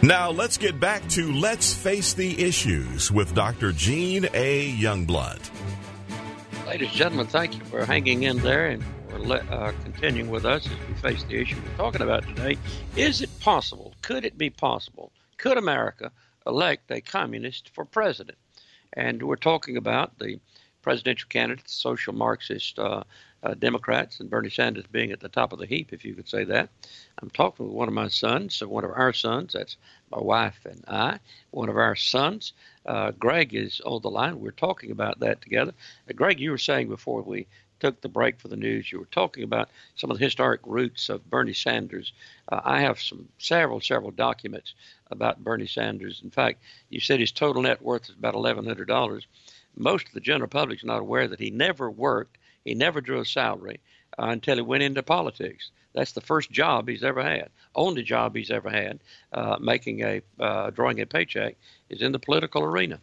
Now let's get back to Let's Face the Issues with Dr. Gene A. Youngblood. Ladies and gentlemen, thank you for hanging in there and for continuing with us as we face the issue we're talking about today. Is it possible? Could it be possible? Could America elect a communist for president? And we're talking about the presidential candidates, social Marxist Democrats, and Bernie Sanders being at the top of the heap, if you could say that. I'm talking with one of my sons, so one of our sons, that's my wife and I, one of our sons. Greg is on the line. We're talking about that together. Greg, you were saying before we took the break for the news, you were talking about some of the historic roots of Bernie Sanders. I have several documents about Bernie Sanders. In fact, you said his total net worth is about $1,100. Most of the general public is not aware that he never worked. He never drew a salary until he went into politics. That's the first job he's ever had. Only job he's ever had, drawing a paycheck, is in the political arena.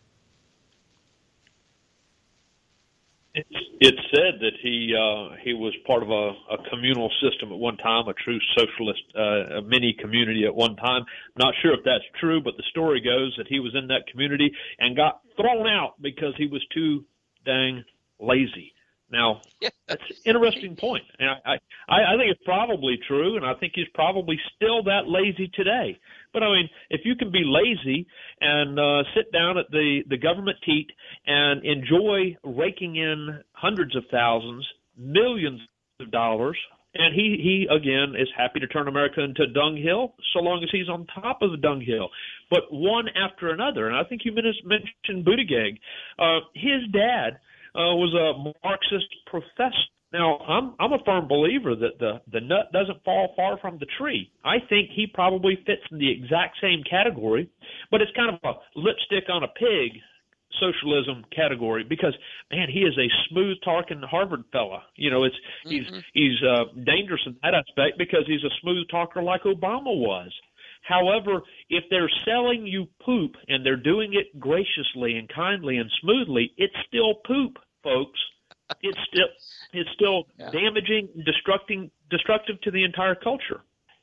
It's said that he was part of a communal system at one time, a true socialist a mini community at one time. I'm not sure if that's true, but the story goes that he was in that community and got thrown out because he was too dang lazy. Now, that's an interesting point. And I think it's probably true, and I think he's probably still that lazy today. But, I mean, if you can be lazy and sit down at the government teat and enjoy raking in hundreds of thousands, millions of dollars, and he again, is happy to turn America into a dunghill so long as he's on top of the dunghill. But one after another, and I think you mentioned Buttigieg. His dad was a Marxist professor. Now, I'm a firm believer that the nut doesn't fall far from the tree. I think he probably fits in the exact same category, but it's kind of a lipstick on a pig socialism category because, man, he is a smooth-talking Harvard fella. You know, he's dangerous in that aspect because he's a smooth talker like Obama was. However, if they're selling you poop and they're doing it graciously and kindly and smoothly, it's still poop, folks. It's still damaging, destructive to the entire culture.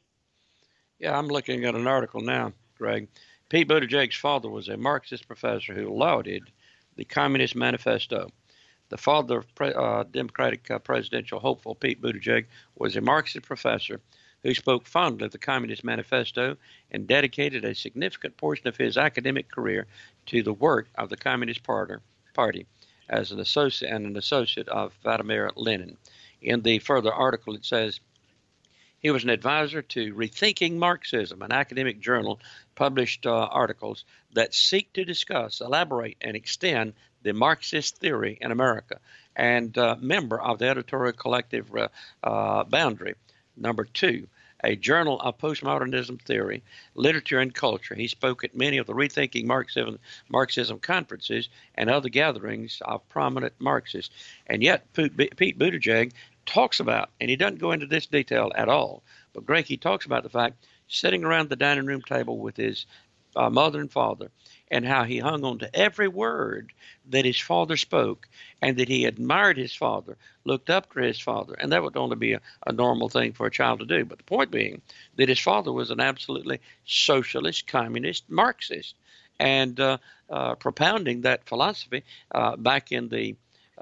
Yeah, I'm looking at an article now, Greg. Pete Buttigieg's father was a Marxist professor who lauded the Communist Manifesto. The father of Democratic presidential hopeful Pete Buttigieg was a Marxist professor who spoke fondly of the Communist Manifesto and dedicated a significant portion of his academic career to the work of the Communist Party as an associate of Vladimir Lenin. In the further article, it says, he was an advisor to Rethinking Marxism, an academic journal, published articles that seek to discuss, elaborate, and extend the Marxist theory in America, and member of the editorial collective Boundary. Number 2, a journal of postmodernism theory, literature, and culture. He spoke at many of the Rethinking Marxism conferences and other gatherings of prominent Marxists. And yet, Pete Buttigieg talks about, and he doesn't go into this detail at all, but Greg, he talks about the fact sitting around the dining room table with his mother and father, and how he hung on to every word that his father spoke, and that he admired his father, looked up to his father, and that would only be a normal thing for a child to do. But the point being that his father was an absolutely socialist, communist, Marxist, and propounding that philosophy back in the,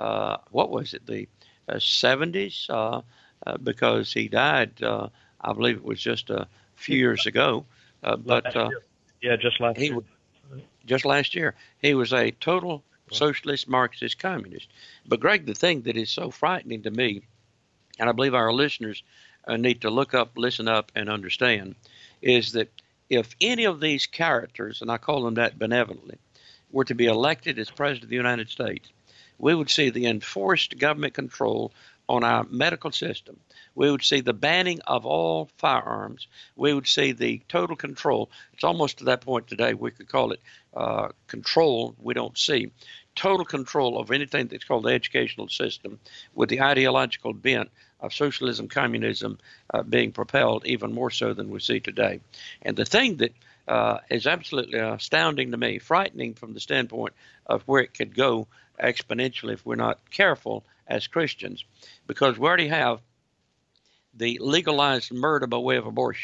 the 70s, because he died, I believe it was just a few years ago. Just last year. He was a total socialist, Marxist, communist. But, Greg, the thing that is so frightening to me, and I believe our listeners need to listen up, and understand, is that if any of these characters, and I call them that benevolently, were to be elected as President of the United States, we would see the enforced government control on our medical system. We would see the banning of all firearms. We would see the total control. It's almost to that point today we could call it control we don't see. Total control of anything that's called the educational system, with the ideological bent of socialism, communism being propelled even more so than we see today. And the thing that is absolutely astounding to me, frightening from the standpoint of where it could go exponentially if we're not careful as Christians, because we already have the legalized murder by way of abortion.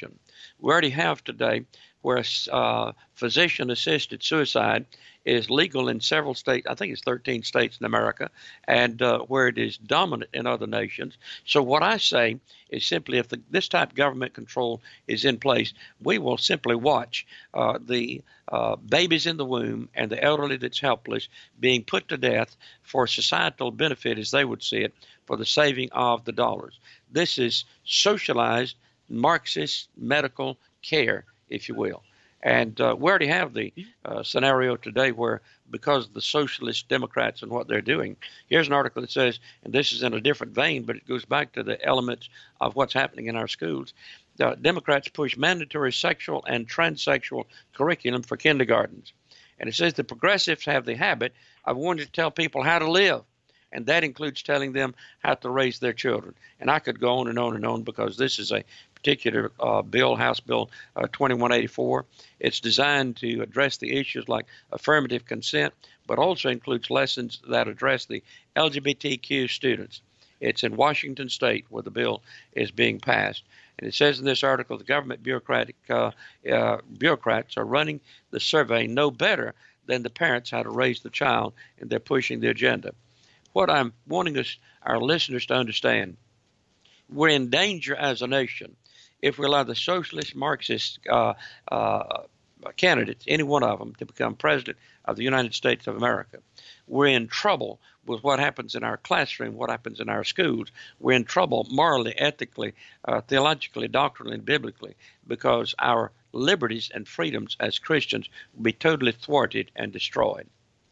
We already have today where physician-assisted suicide is legal in several states. I think it's 13 states in America, and where it is dominant in other nations. So what I say is simply, if this type of government control is in place, we will simply watch the babies in the womb and the elderly that's helpless being put to death for societal benefit, as they would see it, for the saving of the dollars. This is socialized Marxist medical care, if you will. And we already have the scenario today where, because of the socialist Democrats and what they're doing, here's an article that says, and this is in a different vein, but it goes back to the elements of what's happening in our schools. Democrats push mandatory sexual and transsexual curriculum for kindergartens. And it says the progressives have the habit of wanting to tell people how to live. And that includes telling them how to raise their children. And I could go on and on and on, because this is a particular bill, House Bill 2184. It's designed to address the issues like affirmative consent, but also includes lessons that address the LGBTQ students. It's in Washington State where the bill is being passed. And it says in this article, the government bureaucrats are running the survey no better than the parents how to raise the child, and they're pushing the agenda. What I'm wanting our listeners to understand, we're in danger as a nation if we allow the socialist Marxist candidates, any one of them, to become president of the United States of America. We're in trouble with what happens in our classroom, what happens in our schools. We're in trouble morally, ethically, theologically, doctrinally, and biblically, because our liberties and freedoms as Christians will be totally thwarted and destroyed.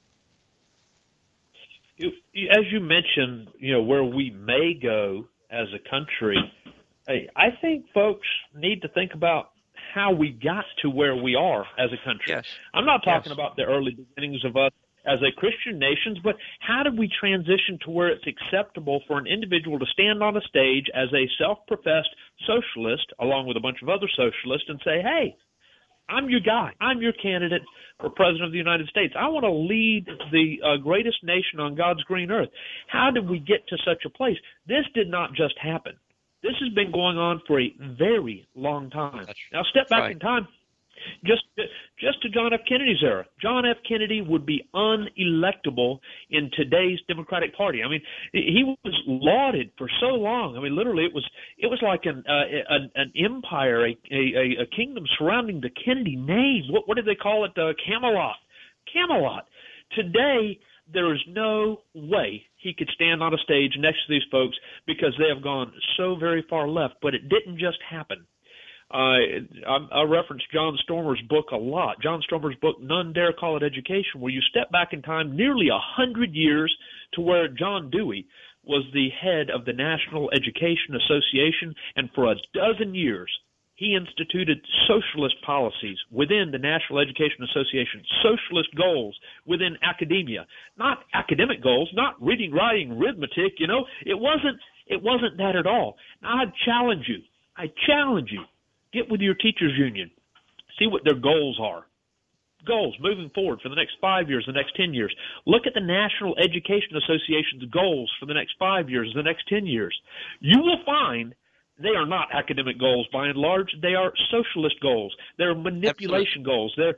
As you mentioned, where we may go as a country, I think folks need to think about how we got to where we are as a country. Yes. I'm not talking about the early beginnings of us as a Christian nation, but how did we transition to where it's acceptable for an individual to stand on a stage as a self-professed socialist, along with a bunch of other socialists, and say, hey, I'm your guy. I'm your candidate for President of the United States. I want to lead the greatest nation on God's green earth. How did we get to such a place? This did not just happen. This has been going on for a very long time. Now, step back in time, just to John F. Kennedy's era. John F. Kennedy would be unelectable in today's Democratic Party. I mean, he was lauded for so long. I mean, literally, it was like an empire, a kingdom surrounding the Kennedy name. What did they call it? Camelot. Camelot. Today, there is no way he could stand on a stage next to these folks, because they have gone so very far left. But it didn't just happen. I reference John Stormer's book a lot. John Stormer's book, None Dare Call It Education, where you step back in time nearly 100 years to where John Dewey was the head of the National Education Association, and for a dozen years he instituted socialist policies within the National Education Association, socialist goals within academia, not academic goals, not reading, writing, arithmetic. It wasn't that at all. Now, I challenge you. Get with your teachers union. See what their goals are. Goals moving forward for the next 5 years, the next 10 years. Look at the National Education Association's goals for the next 5 years, the next 10 years. You will find they are not academic goals by and large. They are socialist goals. They're manipulation goals. They're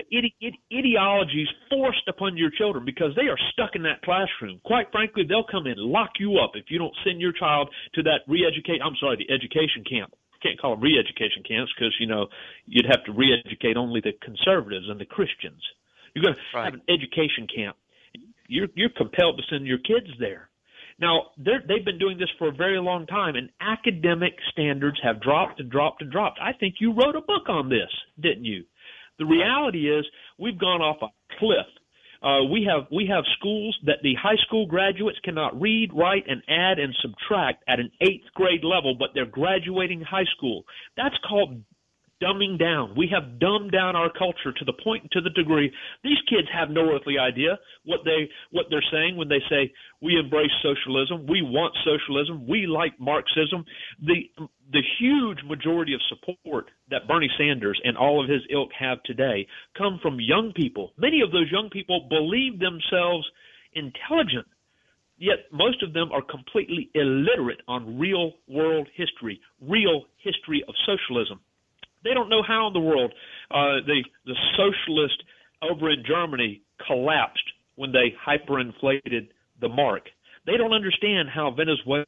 ideologies forced upon your children because they are stuck in that classroom. Quite frankly, they'll come in and lock you up if you don't send your child to that the education camp. Can't call them re-education camps because, you'd have to re-educate only the conservatives and the Christians. You're going to have an education camp. You're compelled to send your kids there. Now, they've been doing this for a very long time, and academic standards have dropped and dropped and dropped. I think you wrote a book on this, didn't you? The reality is we've gone off a cliff. We have schools that the high school graduates cannot read, write, and add and subtract at an 8th grade level, but they're graduating high school. That's called dumbing down. We have dumbed down our culture to the point and to the degree these kids have no earthly idea what they're saying when they say we embrace socialism, we want socialism, we like Marxism. The huge majority of support that Bernie Sanders and all of his ilk have today come from young people. Many of those young people believe themselves intelligent, yet most of them are completely illiterate on real world history, real history of socialism. They don't know how in the world the socialist over in Germany collapsed when they hyperinflated the mark. They don't understand how Venezuela,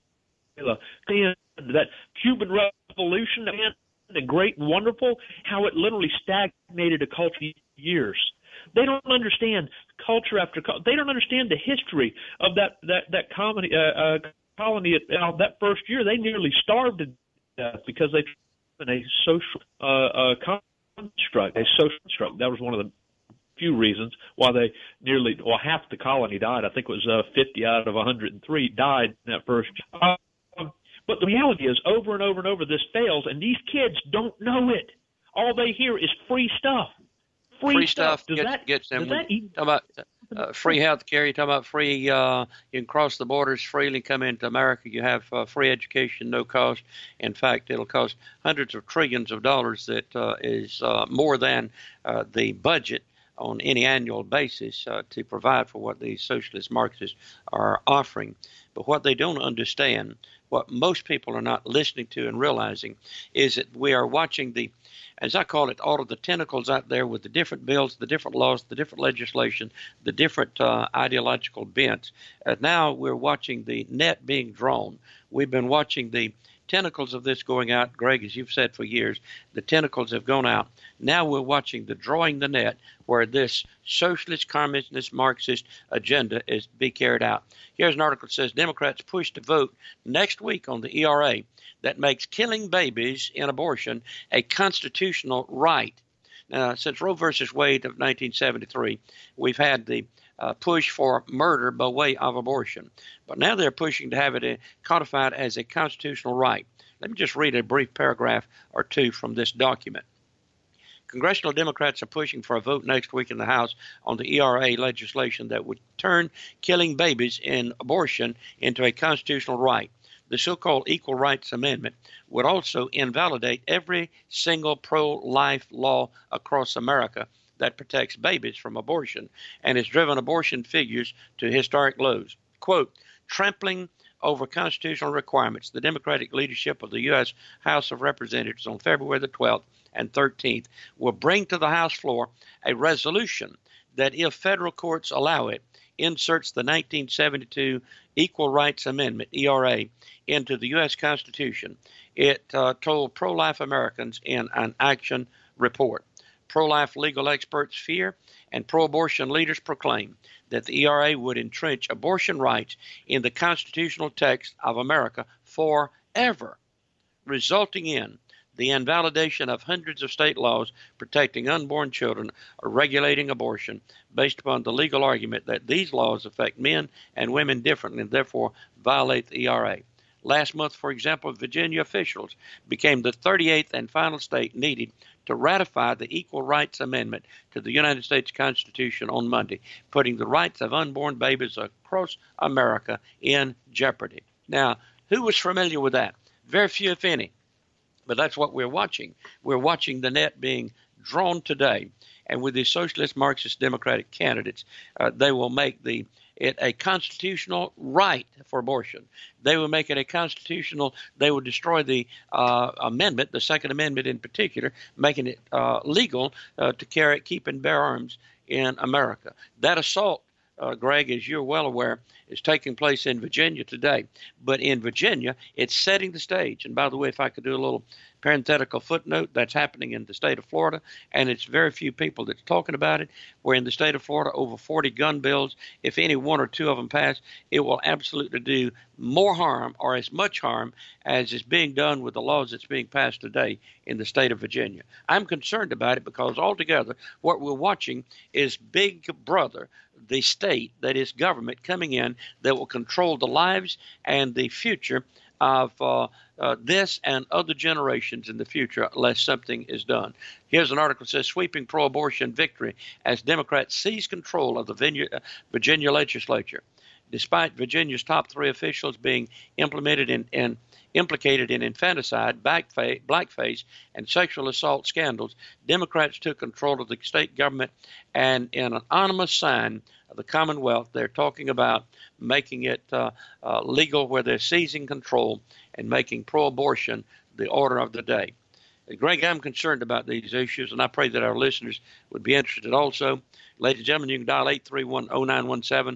that Cuban Revolution, the great and wonderful, how it literally stagnated a culture for years. They don't understand culture after culture. They don't understand the history of that colony. That first year, they nearly starved to death because they in a social construct. That was one of the few reasons why they half the colony died. I think it was 50 out of 103 died in that first year. But the reality is, over and over and over, this fails, and these kids don't know it. All they hear is free stuff. Free stuff. Gets them. Talk about free health care. You talk about free. You can cross the borders freely, come into America. You have free education, no cost. In fact, it'll cost hundreds of trillions of dollars. That is more than the budget on any annual basis to provide for what these socialist Marxists are offering. But what they don't understand, what most people are not listening to and realizing, is that we are watching the, as I call it, all of the tentacles out there with the different bills, the different laws, the different legislation, the different ideological bents. Now we're watching the net being drawn. We've been watching the tentacles of this going out, Greg, as you've said for years. The tentacles have gone out. Now we're watching the drawing the net where this socialist, communist, Marxist agenda is to be carried out. Here's an article that says Democrats push to vote next week on the ERA that makes killing babies in abortion a constitutional right. Now, since Roe versus Wade of 1973, we've had the push for murder by way of abortion. But now they're pushing to have it codified as a constitutional right. Let me just read a brief paragraph or two from this document. Congressional Democrats are pushing for a vote next week in the House on the ERA legislation that would turn killing babies in abortion into a constitutional right. The so-called Equal Rights Amendment would also invalidate every single pro-life law across America that protects babies from abortion and has driven abortion figures to historic lows. Quote, trampling over constitutional requirements, the Democratic leadership of the U.S. House of Representatives on February the 12th and 13th will bring to the House floor a resolution that, if federal courts allow it, inserts the 1972 Equal Rights Amendment, ERA, into the U.S. Constitution. It told pro-life Americans in an action report. Pro-life legal experts fear and pro-abortion leaders proclaim that the ERA would entrench abortion rights in the constitutional text of America forever, resulting in the invalidation of hundreds of state laws protecting unborn children or regulating abortion based upon the legal argument that these laws affect men and women differently and therefore violate the ERA. Last month, for example, Virginia officials became the 38th and final state needed to ratify the Equal Rights Amendment to the United States Constitution on Monday, putting the rights of unborn babies across America in jeopardy. Now, who was familiar with that? Very few, if any. But that's what we're watching. We're watching the net being drawn today. And with the socialist, Marxist, Democratic candidates, they will make it a constitutional right for abortion. They will make it a constitutional, they will destroy the amendment, the Second Amendment in particular, making it legal to keep and bear arms in America. That assault, Greg, as you're well aware, is taking place in Virginia today. But in Virginia, it's setting the stage. And by the way, if I could do a little parenthetical footnote, that's happening in the state of Florida, and it's very few people that's talking about it. Where in the state of Florida, over 40 gun bills, if any one or two of them pass, it will absolutely do more harm or as much harm as is being done with the laws that's being passed today in the state of Virginia. I'm concerned about it because altogether what we're watching is Big Brother, the state, that is government, coming in that will control the lives and the future of this and other generations in the future unless something is done. Here's an article that says sweeping pro-abortion victory as Democrats seize control of the Virginia legislature. Despite Virginia's top three officials being implicated in infanticide, blackface, and sexual assault scandals, Democrats took control of the state government, and in an ominous sign of the Commonwealth, they're talking about making it legal where they're seizing control and making pro-abortion the order of the day. Greg, I'm concerned about these issues, and I pray that our listeners would be interested also. Ladies and gentlemen, you can dial 831-0917,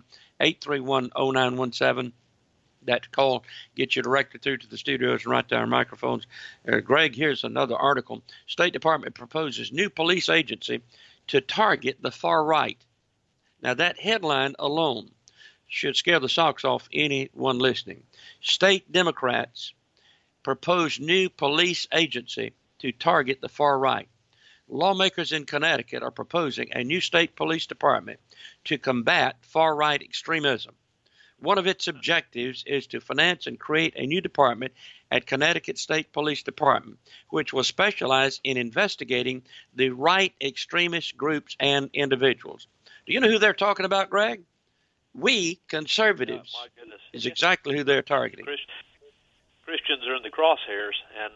831-0917. That call gets you directed through to the studios and right to our microphones. Greg, here's another article. State Department proposes new police agency to target the far right. Now, that headline alone should scare the socks off anyone listening. State Democrats propose new police agency to target the far right. Lawmakers in Connecticut are proposing a new state police department to combat far right extremism. One of its objectives is to finance and create a new department at Connecticut State Police Department, which will specialize in investigating the right extremist groups and individuals. Do you know who they're talking about, Greg? We conservatives is exactly who they're targeting. Christians are in the crosshairs, and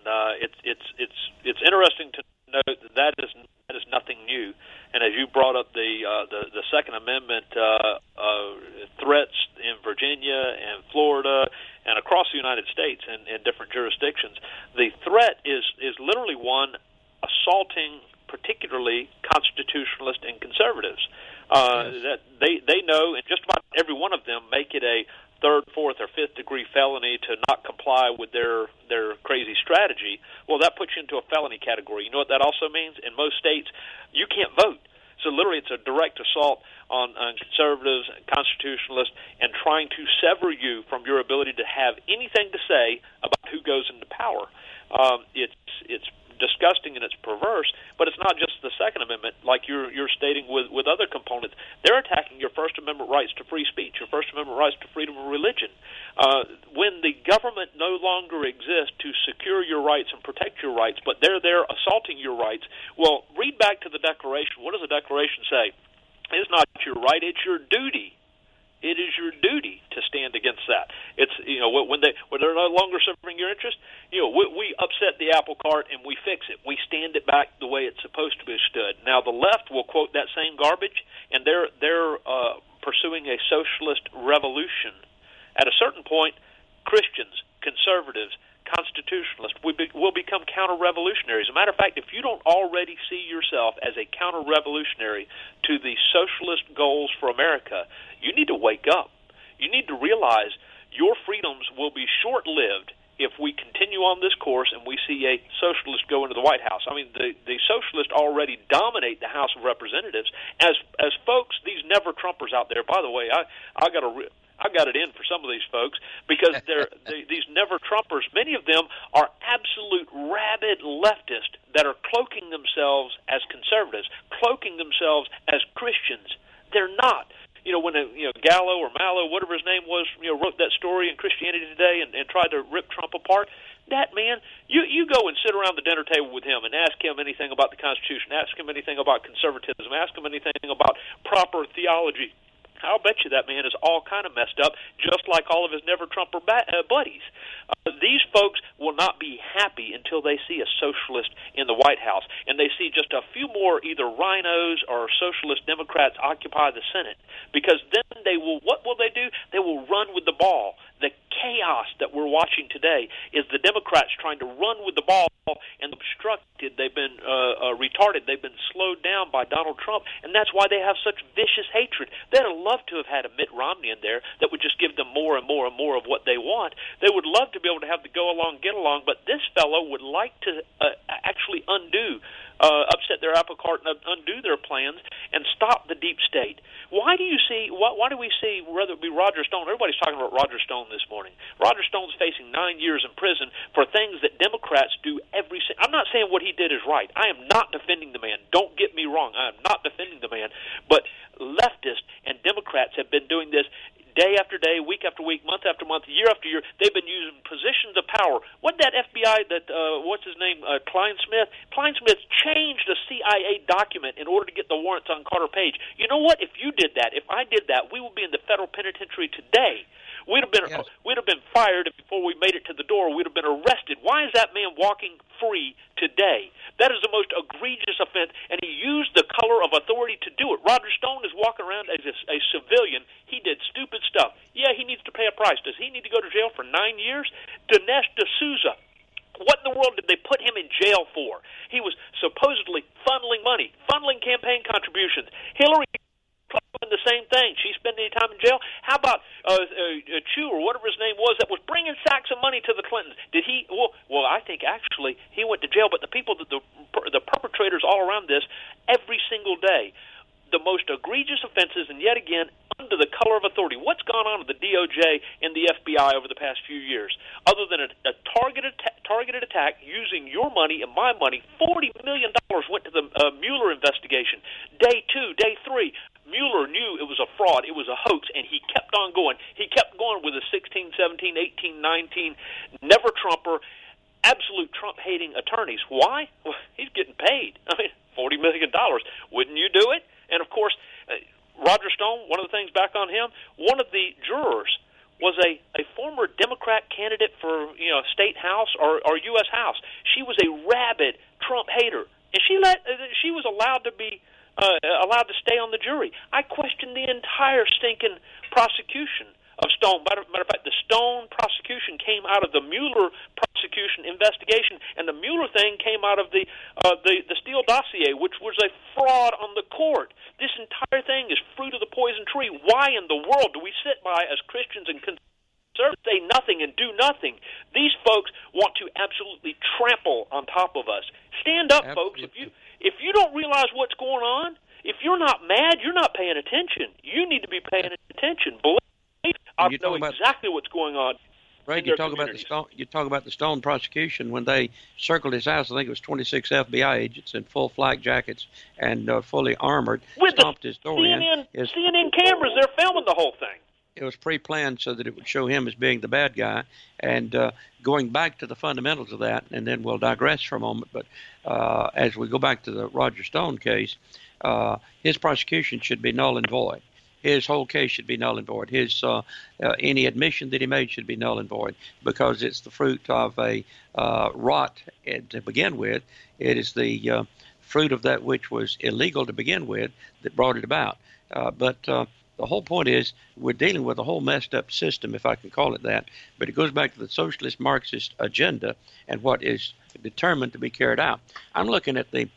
it's interesting to note that is nothing new. And as you brought up the Second Amendment threats in Virginia and Florida and across the United States and in different jurisdictions, the threat is literally one assaulting particularly constitutionalists and conservatives. That they know, and just about every one of them make it a third, fourth, or fifth degree felony to not comply with their crazy strategy. Well, that puts you into a felony category. You know what that also means? In most states, you can't vote. So literally it's a direct assault on conservatives and constitutionalists and trying to sever you from your ability to have anything to say about who goes into power. It's disgusting and it's perverse, but it's not just the Second Amendment, like you're stating with other components. They're attacking your First Amendment rights to free speech, your First Amendment rights to freedom of religion. When the government no longer exists to secure your rights and protect your rights, but they're there assaulting your rights, well, read back to the Declaration. What does the Declaration say? It's not your right, it's your duty. It is your duty to stand against that. It's when they're no longer serving your interest. We upset the apple cart and we fix it. We stand it back the way it's supposed to be stood. Now the left will quote that same garbage, and they're pursuing a socialist revolution. At a certain point, Christians, conservatives, constitutionalists will become counter-revolutionaries. As a matter of fact, if you don't already see yourself as a counter-revolutionary to the socialist goals for America, you need to wake up. You need to realize your freedoms will be short-lived if we continue on this course and we see a socialist go into the White House. I mean, the socialists already dominate the House of Representatives. As folks, these never-Trumpers out there, by the way, I got it in for some of these folks because these never-Trumpers, many of them are absolute rabid leftists that are cloaking themselves as conservatives, cloaking themselves as Christians. They're not. When Gallo or Mallow, whatever his name was, wrote that story in Christianity Today and tried to rip Trump apart, that man, you go and sit around the dinner table with him and ask him anything about the Constitution, ask him anything about conservatism, ask him anything about proper theology. I'll bet you that man is all kind of messed up, just like all of his never-Trumper buddies. These folks will not be happy until they see a socialist in the White House, and they see just a few more either rhinos or socialist Democrats occupy the Senate, because then what will they do? They will run with the ball. The chaos that we're watching today is the Democrats trying to run with the ball and obstructed. They've been retarded. They've been slowed down by Donald Trump, and that's why they have such vicious hatred. They'd have loved to have had a Mitt Romney in there that would just give them more and more and more of what they want. They would love to be able to have the go along, get along, but this fellow would like to actually upset their apple cart and undo their plans and stop the deep state. Why do we see, whether it be Roger Stone, everybody's talking about Roger Stone this morning. Roger Stone's facing 9 years in prison for things that Democrats do I'm not saying what he did is right. I am not defending the man. Don't get me wrong. I am not defending the man. But leftists and Democrats have been doing this day after day, week after week, month after month, year after year. They've been using positions of power. What that FBI, what's his name, Kleinsmith? Kleinsmith changed a CIA document in order to get the warrants on Carter Page. You know what? If you did that, if I did that, we would be in the federal penitentiary today. We'd have been fired before we made it to the door. We'd have been arrested. Why is that man walking free today? That is the most egregious offense, and he used the color of authority to do it. Roger Stone is walking around as a civilian. He did stupid stuff. Yeah, he needs to pay a price. Does he need to go to jail for 9 years? Dinesh D'Souza, What in the world did they put him in jail for? He was supposedly funneling money, funneling campaign contributions. Hillary doing the same thing. She spent any time in jail. How about Chu or whatever his name was that was bringing sacks of money to the Clintons? Did he? Well, I think actually he went to jail. But the people, the perpetrators all around this, every single day, the most egregious offenses, and yet again under the color of authority. What's gone on with the DOJ and the FBI over the past few years, other than a targeted attack using your money and my money? $40 million went to the Mueller investigation. Day 2, day 3. Mueller knew it was a fraud, it was a hoax, and he kept on going. He kept going with the 16, 17, 18, 19, never Trumper, absolute Trump-hating attorneys. Why? Well, he's getting paid. I mean, $40 million. Wouldn't you do it? And, of course, Roger Stone, one of the things back on him, one of the jurors was a former Democrat candidate for state house or U.S. House. She was a rabid Trump hater, and she was allowed to be allowed to stay on the jury. I questioned the entire stinking prosecution of Stone. Matter of fact, the Stone prosecution came out of the Mueller prosecution investigation, and the Mueller thing came out of the Steele dossier, which was a fraud on the court. This entire thing is fruit of the poison tree. Why in the world do we sit by as Christians and conservatives say nothing and do nothing? These folks want to absolutely trample on top of us. Stand up, folks. If you don't realize what's going on, if you're not mad, you're not paying attention. You need to be paying attention. Believe me, I know exactly what's going on. Right, you talk about the Stone prosecution when they circled his house. I think it was 26 FBI agents in full flak jackets and fully armored, with stomped his door CNN cameras. They're filming the whole thing. It was pre-planned so that it would show him as being the bad guy. And going back to the fundamentals of that, and then we'll digress for a moment, but as we go back to the Roger Stone case, his prosecution should be null and void. His whole case should be null and void. His any admission that he made should be null and void because it's the fruit of a rot to begin with. It is the fruit of that which was illegal to begin with that brought it about. But the whole point is we're dealing with a whole messed up system, if I can call it that. But it goes back to the socialist Marxist agenda and what is determined to be carried out. I'm looking at the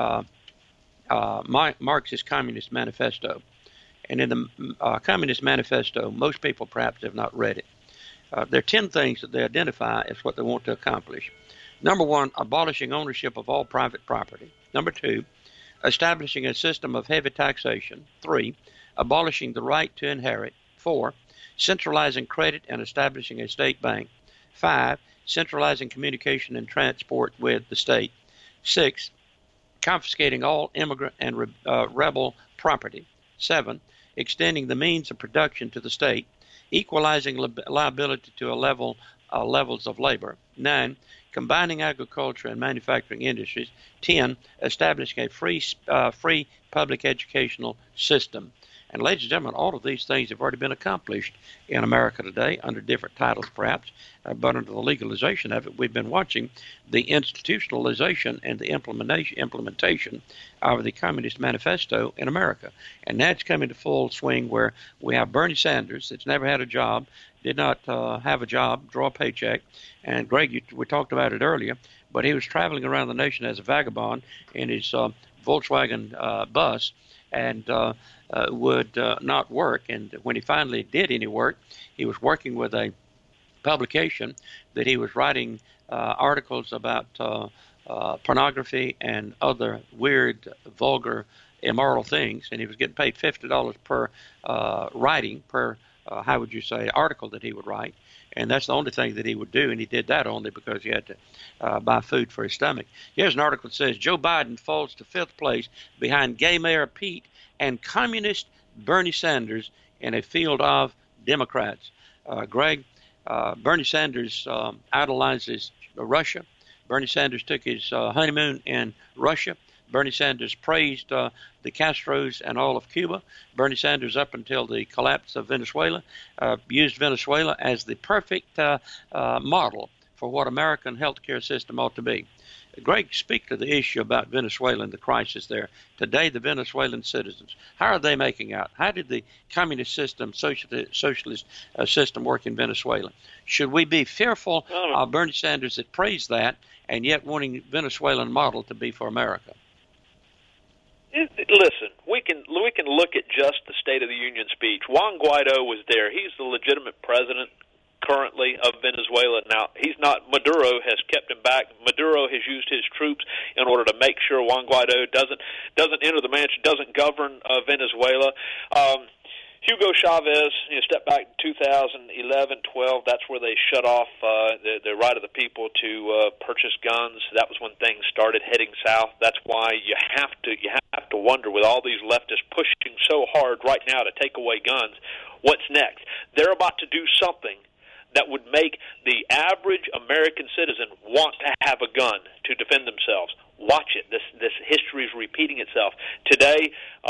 Marxist Communist Manifesto. And in the Communist Manifesto, most people perhaps have not read it. There are 10 things that they identify as what they want to accomplish. Number 1, abolishing ownership of all private property. Number 2, establishing a system of heavy taxation. 3, abolishing the right to inherit. 4, centralizing credit and establishing a state bank. 5, centralizing communication and transport with the state. 6, confiscating all immigrant and rebel property. 7, extending the means of production to the state, equalizing liability to levels of labor. 9, combining agriculture and manufacturing industries. 10, establishing a free public educational system. And ladies and gentlemen, all of these things have already been accomplished in America today under different titles perhaps, but under the legalization of it, we've been watching the institutionalization and the implementation of the Communist Manifesto in America. And that's coming to full swing where we have Bernie Sanders that's never had a job, did not have a job, draw a paycheck. And Greg, we talked about it earlier, but he was traveling around the nation as a vagabond in his Volkswagen bus and would not work. And when he finally did any work, he was working with a publication that he was writing articles about pornography and other weird, vulgar, immoral things. And he was getting paid $50 per article that he would write. And that's the only thing that he would do, and he did that only because he had to buy food for his stomach. Here's an article that says, Joe Biden falls to 5th place behind gay Mayor Pete and communist Bernie Sanders in a field of Democrats. Greg, Bernie Sanders idolizes Russia. Bernie Sanders took his honeymoon in Russia. Bernie Sanders praised the Castros and all of Cuba. Bernie Sanders, up until the collapse of Venezuela, used Venezuela as the perfect model for what American healthcare system ought to be. Greg, speak to the issue about Venezuela and the crisis there. Today, the Venezuelan citizens, how are they making out? How did the communist system, socialist system work in Venezuela? Should we be fearful of Bernie Sanders that praised that and yet wanting Venezuelan model to be for America? Listen, we can look at just the State of the Union speech. Juan Guaido was there. He's the legitimate president currently of Venezuela. Now, he's not. Maduro has kept him back. Maduro has used his troops in order to make sure Juan Guaido doesn't enter the mansion, doesn't govern Venezuela. Hugo Chavez, stepped back in 2011-12. That's where they shut off the right of the people to purchase guns. That was when things started heading south. That's why you have to wonder, with all these leftists pushing so hard right now to take away guns, what's next? They're about to do something that would make the average American citizen want to have a gun to defend themselves. Watch it. This history is repeating itself. Today,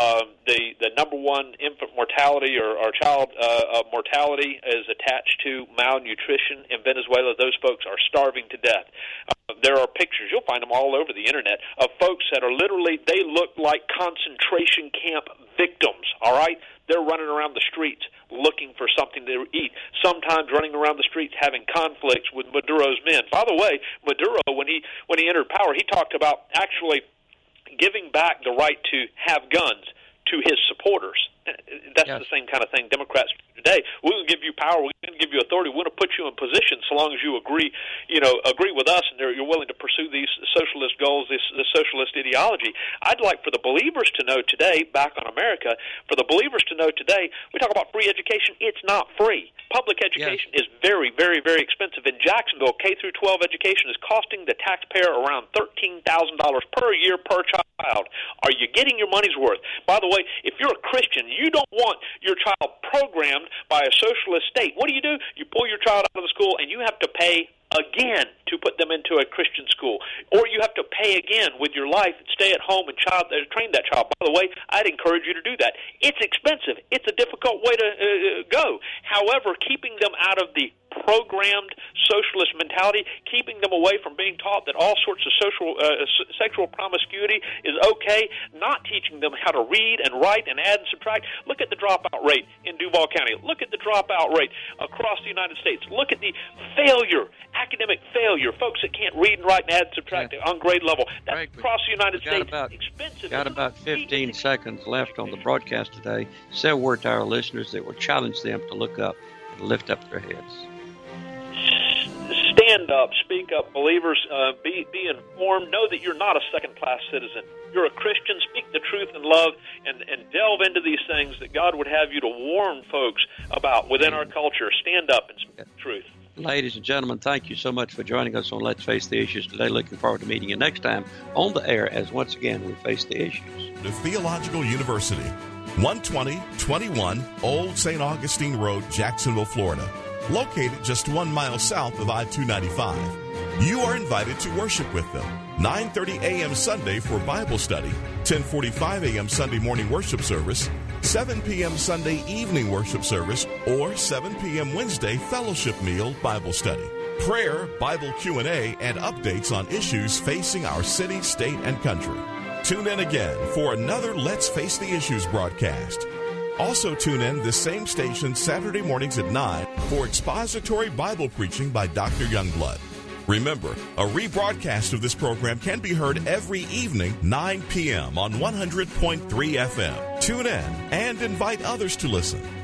the number one infant mortality or child mortality is attached to malnutrition in Venezuela. Those folks are starving to death. There are pictures, you'll find them all over the internet, of folks that are literally, they look like concentration camp victims, all right? They're running around the streets looking for something to eat, sometimes running around the streets having conflicts with Maduro's men. By the way, Maduro, when he entered power, he talked about actually giving back the right to have guns to his supporters. That's the same kind of thing Democrats do today. We're going to give you power. We're going to give you authority. We're going to put you in position so long as you agree with us and you're willing to pursue these socialist goals, this socialist ideology. I'd like for the believers to know today, back on America, for the believers to know today, we talk about free education. It's not free. Public education is very, very, very expensive. In Jacksonville, K-12 education is costing the taxpayer around $13,000 per year per child. Are you getting your money's worth? By the way, if you're a Christian, you don't want your child programmed by a socialist state. What do? You pull your child out of the school and you have to pay again to put them into a Christian school. Or you have to pay again with your life and stay at home and train that child. By the way, I'd encourage you to do that. It's expensive. It's a difficult way to go. However, keeping them out of the programmed socialist mentality, keeping them away from being taught that all sorts of sexual promiscuity is okay, not teaching them how to read and write and add and subtract. Look at the dropout rate in Duval County. Look at the dropout rate across the United States. Look at the failure, academic failure, folks that can't read and write and add and subtract on grade level. That's across the United States. Expensive. Got about 15 seconds left on the broadcast today. Say a word to our listeners that will challenge them to look up and lift up their heads. Stand up, speak up, believers, be informed. Know that you're not a second-class citizen. You're a Christian. Speak the truth in love and delve into these things that God would have you to warn folks about within our culture. Stand up and speak the truth. Ladies and gentlemen, thank you so much for joining us on Let's Face the Issues today. Looking forward to meeting you next time on the air as once again we face the issues. The Theological University, 12021 Old St. Augustine Road, Jacksonville, Florida. Located just 1 mile south of I-295. You are invited to worship with them. 9:30 a.m. Sunday for Bible study, 10:45 a.m. Sunday morning worship service, 7 p.m. Sunday evening worship service, or 7 p.m. Wednesday fellowship meal Bible study. Prayer, Bible Q&A, and updates on issues facing our city, state, and country. Tune in again for another Let's Face the Issues broadcast. Also tune in this same station Saturday mornings at 9 for expository Bible preaching by Dr. Youngblood. Remember, a rebroadcast of this program can be heard every evening, 9 p.m. on 100.3 FM. Tune in and invite others to listen.